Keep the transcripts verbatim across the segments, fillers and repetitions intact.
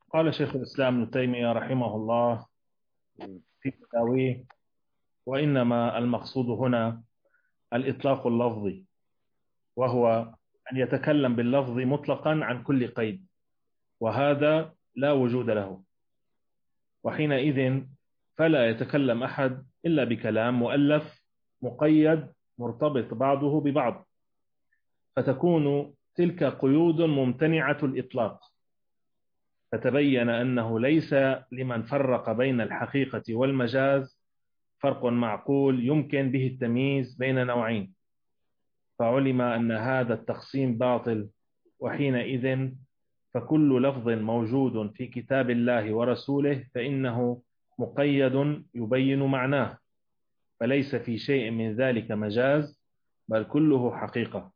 قال شيخ الإسلام ابن تيمية رحمه الله مم. في فتاويه: وإنما المقصود هنا الإطلاق اللفظي، وهو أن يتكلم باللفظ مطلقا عن كل قيد، وهذا لا وجود له. وحينئذ فلا يتكلم أحد إلا بكلام مؤلف مقيد مرتبط بعضه ببعض، فتكون تلك قيود ممتنعة الإطلاق. فتبين أنه ليس لمن فرق بين الحقيقة والمجاز فرق معقول يمكن به التمييز بين نوعين، فعلم أن هذا التقسيم باطل. وحينئذ فكل لفظ موجود في كتاب الله ورسوله فإنه مقيد يبين معناه، فليس في شيء من ذلك مجاز، بل كله حقيقة.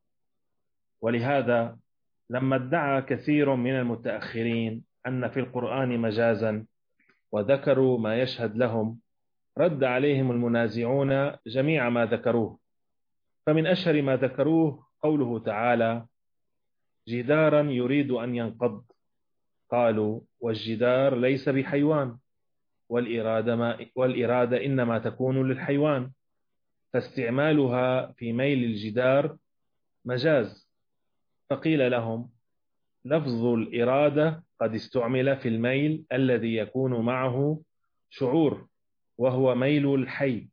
ولهذا لما ادعى كثير من المتأخرين أن في القرآن مجازا وذكروا ما يشهد لهم، رد عليهم المنازعون جميع ما ذكروه. فمن أشهر ما ذكروه قوله تعالى: جدارا يريد أن ينقض. قالوا: والجدار ليس بحيوان، والإرادة, ما والإرادة إنما تكون للحيوان، فاستعمالها في ميل الجدار مجاز. فقيل لهم: لفظ الإرادة قد استعمل في الميل الذي يكون معه شعور وهو ميل الحي،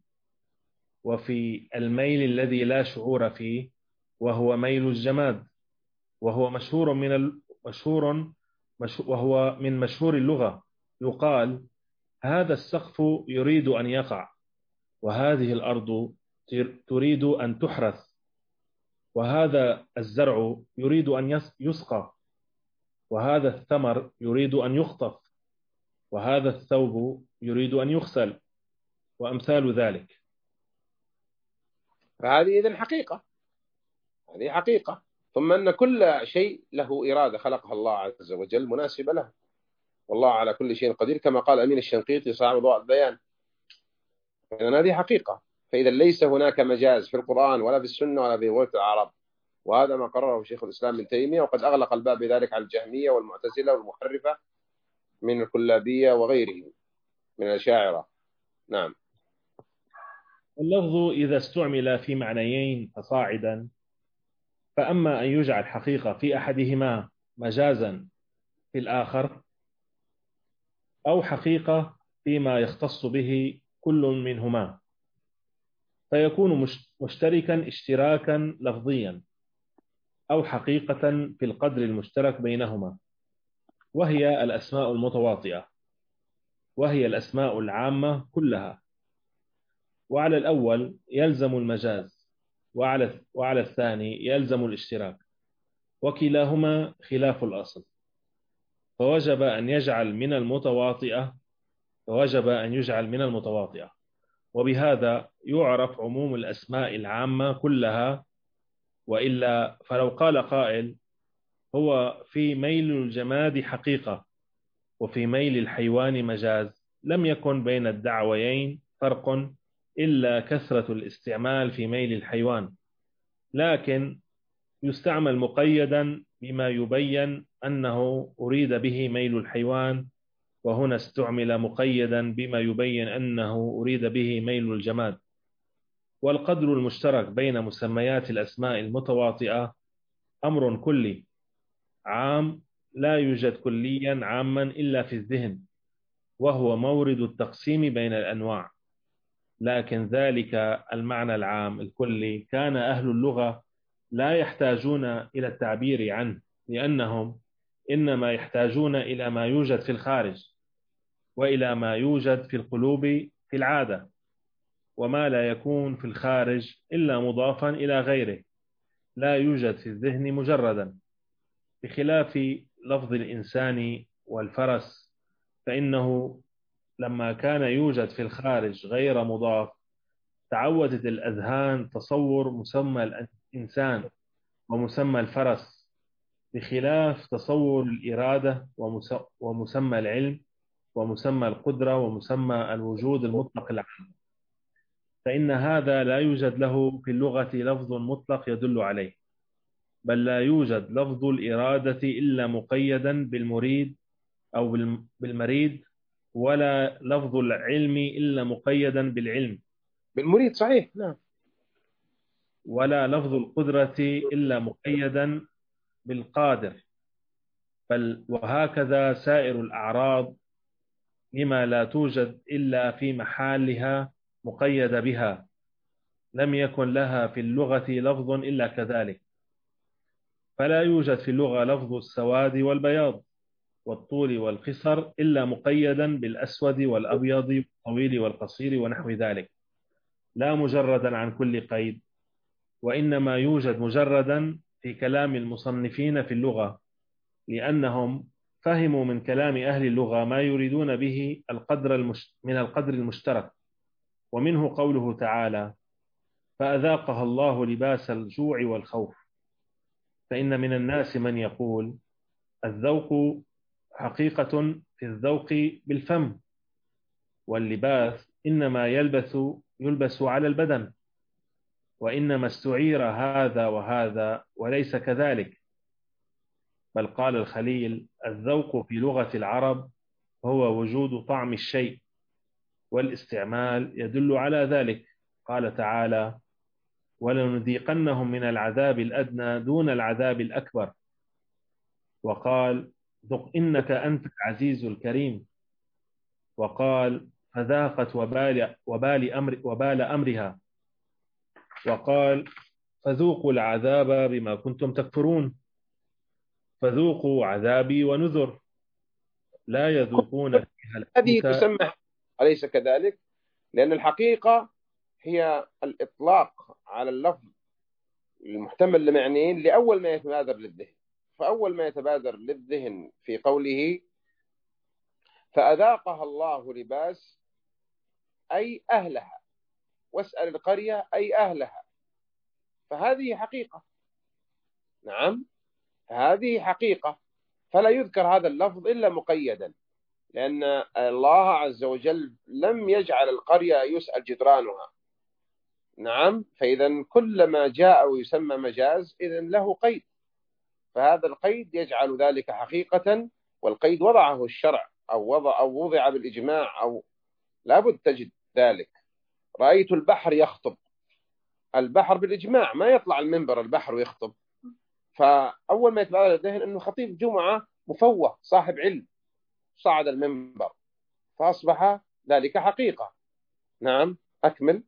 وفي الميل الذي لا شعور فيه وهو ميل الجماد، وهو مشهور من ال... مشهور مش... وهو من مشهور اللغة. يقال: هذا السقف يريد أن يقع، وهذه الأرض تريد أن تحرث، وهذا الزرع يريد أن يس... يسقى، وهذا الثمر يريد أن يخطف، وهذا الثوب يريد أن يغسل، وأمثال ذلك. فهذه إذن حقيقة، هذه حقيقة. ثم أن كل شيء له إرادة خلقها الله عز وجل مناسبة له، والله على كل شيء قدير، كما قال أمين الشنقيطي صاحب ضوء البيان. إذن هذه حقيقة. فإذا ليس هناك مجاز في القرآن ولا في السنة ولا في لغة العرب، وهذا ما قرره شيخ الإسلام ابن تيمية، وقد أغلق الباب بذلك على الجهمية والمعتزلة والمحرفة من الكلابية وغيرهم من الأشاعرة. نعم. اللفظ إذا استعمل في معنيين فصاعدا، فأما أن يجعل حقيقة في أحدهما مجازا في الآخر، أو حقيقة فيما يختص به كل منهما، فيكون مشتركا اشتراكا لفظيا، أو حقيقة في القدر المشترك بينهما، وهي الأسماء المتواطئة، وهي الأسماء العامة كلها. وعلى الأول يلزم المجاز، وعلى وعلى الثاني يلزم الاشتراك، وكلاهما خلاف الأصل. فوجب أن يجعل من المتواطئة فوجب أن يجعل من المتواطئة وبهذا يعرف عموم الأسماء العامة كلها. وإلا فلو قال قائل: هو في ميل الجماد حقيقة وفي ميل الحيوان مجاز، لم يكن بين الدعويين فرق إلا كثرة الاستعمال في ميل الحيوان، لكن يستعمل مقيدا بما يبين أنه أريد به ميل الحيوان، وهنا استعمل مقيدا بما يبين أنه أريد به ميل الجماد. والقدر المشترك بين مسميات الأسماء المتواطئة أمر كلي عام، لا يوجد كليا عاما إلا في الذهن، وهو مورد التقسيم بين الأنواع. لكن ذلك المعنى العام الكلي كان أهل اللغة لا يحتاجون إلى التعبير عنه، لأنهم إنما يحتاجون إلى ما يوجد في الخارج، وإلى ما يوجد في القلوب في العادة، وما لا يكون في الخارج إلا مضافا إلى غيره لا يوجد في الذهن مجردا، بخلاف لفظ الإنسان والفرس، فإنه لما كان يوجد في الخارج غير مضاف تعودت الأذهان تصور مسمى الإنسان ومسمى الفرس، بخلاف تصور الإرادة ومسمى العلم ومسمى القدرة ومسمى الوجود المطلق العام، فإن هذا لا يوجد له في اللغة لفظ مطلق يدل عليه، بل لا يوجد لفظ الإرادة إلا مقيدا بالمريد أو بالمريد، ولا لفظ العلم إلا مقيدا بالعلم، بالمريد صحيح نعم. ولا لفظ القدرة إلا مقيدا بالقادر، بل وهكذا سائر الأعراض لما لا توجد إلا في محلها مقيدة بها، لم يكن لها في اللغة لفظ إلا كذلك. فلا يوجد في اللغة لفظ السواد والبياض والطول والقصر إلا مقيدا بالأسود والأبيض والطويل والقصير ونحو ذلك، لا مجردا عن كل قيد، وإنما يوجد مجردا في كلام المصنفين في اللغة، لأنهم فهموا من كلام أهل اللغة ما يريدون به القدر المش... من القدر المشترك. ومنه قوله تعالى: فأذاقها الله لباس الجوع والخوف. فإن من الناس من يقول الذوق حقيقة في الذوق بالفم، واللباس إنما يلبس يلبس على البدن، وإنما استعير هذا وهذا وليس كذلك. بل قال الخليل: الذوق في لغة العرب هو وجود طعم الشيء، والاستعمال يدل على ذلك. قال تعالى: ولنذيقنهم من العذاب الأدنى دون العذاب الأكبر. وقال: ذق إنك أنت العزيز الكريم. وقال: فذاقت وبال, وبال, أمر وبال أمرها. وقال: فذوقوا العذاب بما كنتم تكفرون. فذوقوا عذابي ونذر، لا يذوقون فيها هذه الموت. تسمى أليس كذلك؟ لأن الحقيقة هي الإطلاق على اللفظ المحتمل لمعنيين لأول ما يتبادر للذهن. فأول ما يتبادر للذهن في قوله فأذاقها الله لباس أي أهلها، واسأل القرية أي أهلها، فهذه حقيقة. نعم هذه حقيقة، فلا يذكر هذا اللفظ إلا مقيدا، لأن الله عز وجل لم يجعل القرية يسأل جدرانها. نعم، فإذا كل ما جاء ويسمى مجاز إذن له قيد، فهذا القيد يجعل ذلك حقيقة، والقيد وضعه الشرع أو وضع أو وضع بالإجماع، أو لابد تجد ذلك. رأيت البحر يخطب، البحر بالإجماع ما يطلع المنبر البحر ويخطب، فأول ما يتبادر الذهن أنه خطيب جمعة مفوه صاحب علم صعد المنبر، فأصبح ذلك حقيقة. نعم أكمل.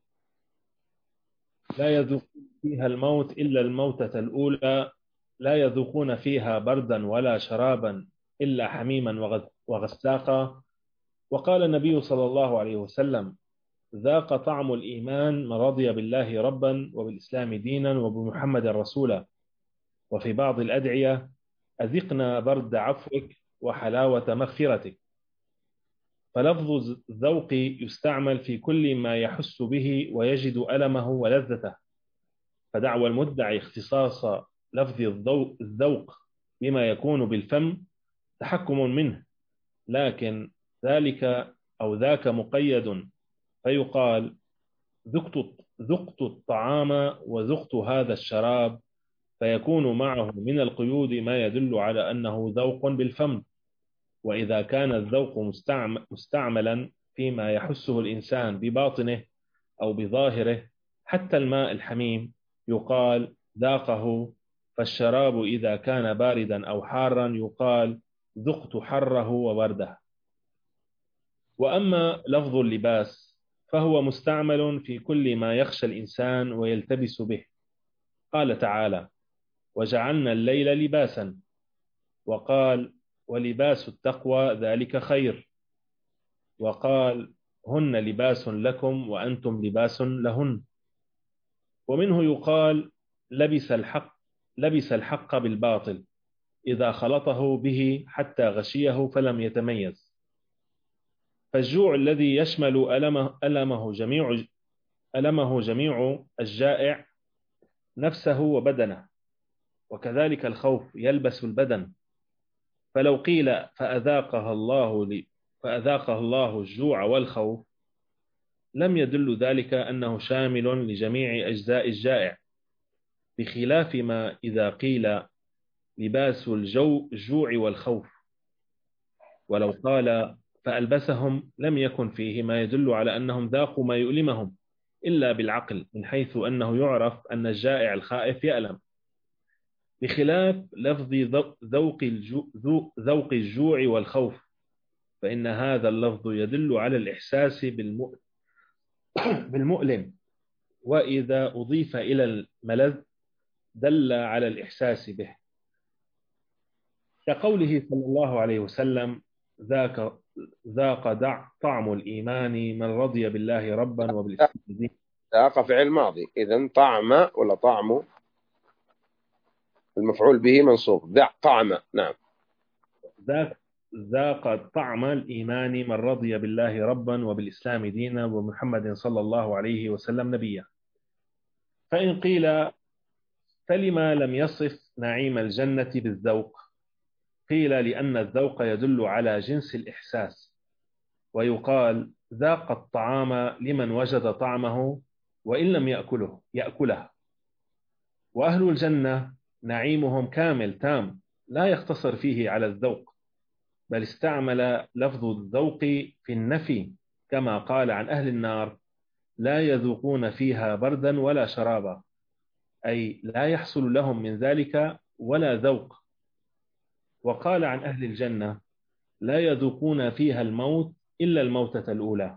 لا يذوقون فيها الموت إلا الموتة الأولى، لا يذوقون فيها بردا ولا شرابا إلا حميما وغساقا. وقال النبي صلى الله عليه وسلم: ذاق طعم الإيمان من رضي بالله ربا وبالإسلام دينا وبمحمد رسولا. وفي بعض الأدعية: أذقنا برد عفوك وحلاوة مغفرتك. فلفظ الذوق يستعمل في كل ما يحس به ويجد ألمه ولذته، فدعوى المدعي اختصاص لفظ الذوق بما يكون بالفم تحكم منه، لكن ذلك أو ذاك مقيد، فيقال: ذقت ذقت الطعام وذقت هذا الشراب، فيكون معه من القيود ما يدل على أنه ذوق بالفم. وإذا كان الذوق مستعملا فيما يحسه الإنسان بباطنه أو بظاهره، حتى الماء الحميم يقال ذاقه، فالشراب إذا كان باردا أو حارا يقال ذقت حره وبرده. وأما لفظ اللباس فهو مستعمل في كل ما يخشى الإنسان ويلتبس به. قال تعالى: وجعلنا الليل لباسا. وقال: ولباس التقوى ذلك خير. وقال: هن لباس لكم وأنتم لباس لهن. ومنه يقال: لبس الحق لبس الحق بالباطل إذا خلطه به حتى غشيه فلم يتميز. فالجوع الذي يشمل ألمه, ألمه, جميع ألمه جميع الجائع نفسه وبدنه، وكذلك الخوف يلبس البدن. فلو قيل فأذاقها الله لي فأذاقها الله الجوع والخوف، لم يدل ذلك أنه شامل لجميع أجزاء الجائع، بخلاف ما إذا قيل لباس الجو الجوع والخوف. ولو قال فألبسهم لم يكن فيه ما يدل على أنهم ذاقوا ما يؤلمهم إلا بالعقل، من حيث أنه يعرف أن الجائع الخائف يألم، بخلاف لفظ ذوق الجوع, ذوق الجوع والخوف، فإن هذا اللفظ يدل على الإحساس بالمؤلم، وإذا أضيف إلى الملذ دل على الإحساس به، كقوله صلى الله عليه وسلم: ذاك ذاق دع طعم الإيمان من رضي بالله ربا وبالإسلام دينا. ذاق فعل ماضي، إذن طعم ولا طعم المفعول به منصوب. ذاق طعم، نعم. ذاك ذاق طعم الإيمان من رضي بالله ربا وبالإسلام دينا ومحمد صلى الله عليه وسلم نبيا. فإن قيل فلما لم يصف نعيم الجنة بالذوق؟ قيل لأن الذوق يدل على جنس الإحساس، ويقال ذاق الطعام لمن وجد طعمه وإن لم يأكله يأكله. وأهل الجنة نعيمهم كامل تام لا يقتصر فيه على الذوق، بل استعمل لفظ الذوق في النفي، كما قال عن أهل النار: لا يذوقون فيها بردا ولا شرابا، أي لا يحصل لهم من ذلك ولا ذوق. وقال عن أهل الجنة: لا يذوقون فيها الموت إلا الموتة الأولى.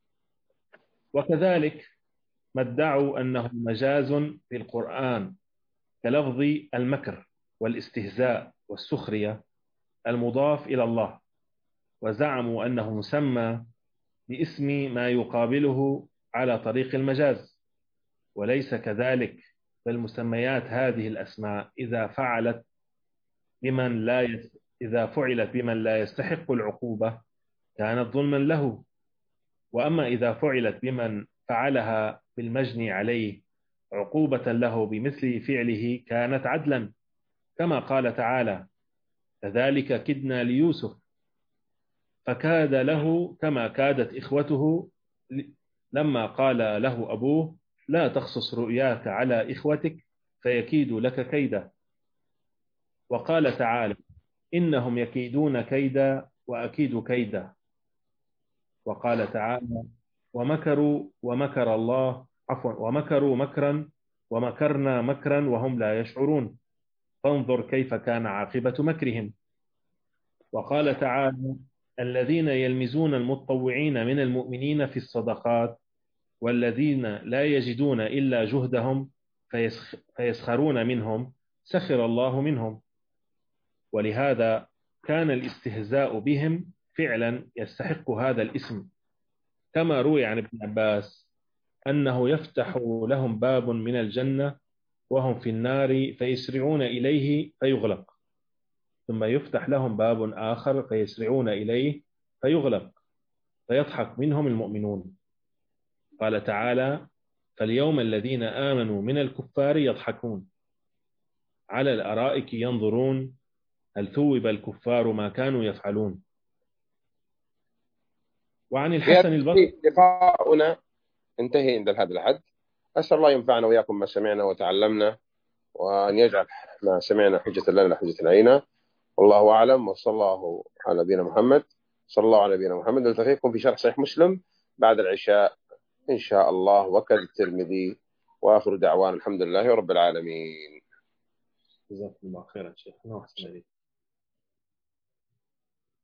وكذلك ما ادعوا أنه مجاز في القرآن كلفظ المكر والاستهزاء والسخرية المضاف إلى الله، وزعموا أنه مسمى باسم ما يقابله على طريق المجاز، وليس كذلك، بل مسميات هذه الأسماء إذا فعلت بمن لا يس... إذا فعلت بمن لا يستحق العقوبة كانت ظلما له، وأما إذا فعلت بمن فعلها بالمجني عليه عقوبة له بمثل فعله كانت عدلا، كما قال تعالى: كذلك كدنا ليوسف فكاد له كما كادت إخوته لما قال له أبوه: لا تقصص رؤياك على إخوتك فيكيد لك كيدا. وقال تعالى: إنهم يكيدون كيدا وأكيد كيدا. وقال تعالى: ومكروا ومكر الله عفوا ومكروا مكرا ومكرنا مكرا وهم لا يشعرون، فانظر كيف كان عاقبة مكرهم. وقال تعالى: الذين يلمزون المتطوعين من المؤمنين في الصدقات والذين لا يجدون إلا جهدهم فيسخرون منهم سخر الله منهم. ولهذا كان الاستهزاء بهم فعلا يستحق هذا الاسم، كما روي عن ابن عباس أنه يفتح لهم باب من الجنة وهم في النار فيسرعون إليه فيغلق، ثم يفتح لهم باب آخر فيسرعون إليه فيغلق فيضحك منهم المؤمنون. قال تعالى: فاليوم الذين آمنوا من الكفار يضحكون على الأرائك ينظرون هل ثوب الكفار ما كانوا يفعلون. وعن الحسن البصري. لقاؤنا انتهي عند هذا الحد. أسأل الله ينفعنا وإياكم ما سمعنا وتعلمنا، وأن يجعل ما سمعنا حجة لنا لا حجة علينا. والله أعلم، وصلى الله على نبينا محمد. صلى الله على نبينا محمد. نلتقيكم في شرح صحيح مسلم بعد العشاء إن شاء الله، وكذا الترمذي. وآخر دعوان الحمد لله رب العالمين. جزاكم الله خيرا شيخ.